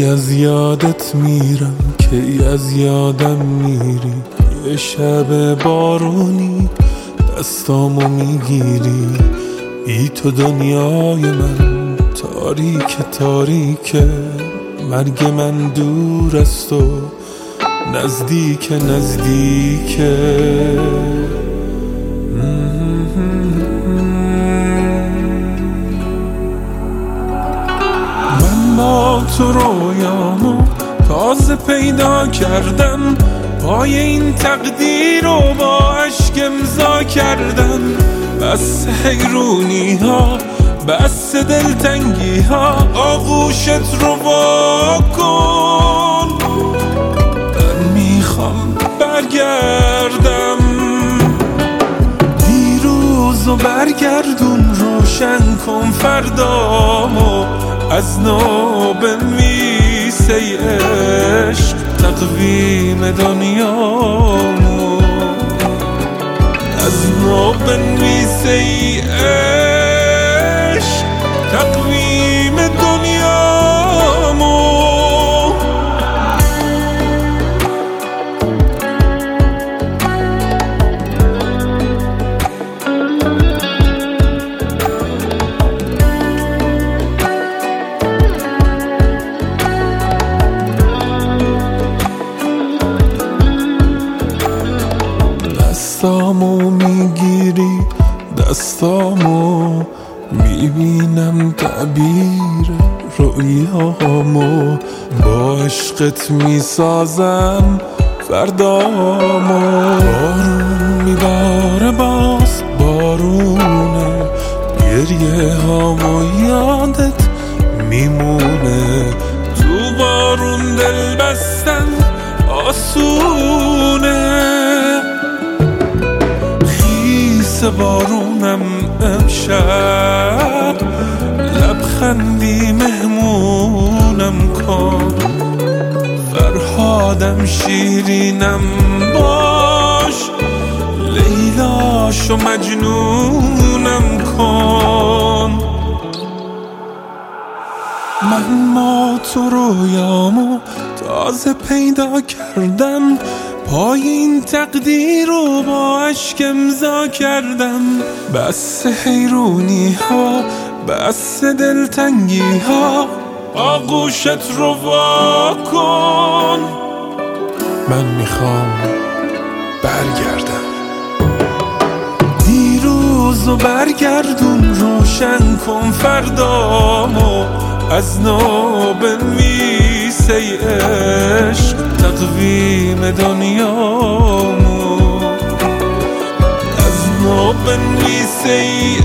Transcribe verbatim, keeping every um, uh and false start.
از یادت میرم، کی از یادم میری. یه شب بارونی دستامو میگیری، بی تو دنیای من تاریک تاریکه. مرگ من دور است و نزدیک نزدیکه. من با تو رویامو تازه پیدا کردم، پای این تقدیر رو با عشق امضا کردم. بس حیرونی ها، بس دلتنگی ها، آغوشت رو وا کن. من میخوام برگردم دیروز و برگردون، روشن کن فردامو، از نو بنویس ای عشق تقویم دنیامو، از نو بنویس ای عشق تقویم دنیامو. دستامو میگیری، دستامو میبینم تعبیر رؤیامو، با عشقت میسازم فردامو. بارون میباره باز بارونه، گریه هامو یادت میمونه. تو بارون دل بستن آسونه، بارونم امشب لبخندی مهمونم کن. فرهادم شیرینم باش، لیلاش و مجنونم کن. من ما تو رویامو تازه پیدا کردم، پای این تقدیر رو با عشق امضا کردم. بس حیرونی ها، بس دلتنگی ها، آغوشت رو وا کن. من میخوام برگردم دیروز و برگردون، روشن کن فردامو، از نو بنویس ای عشق تقویم دنیامو، از نو بنویس ای